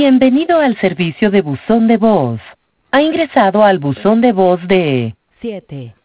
Bienvenido al servicio de buzón de voz. Ha ingresado al buzón de voz de 7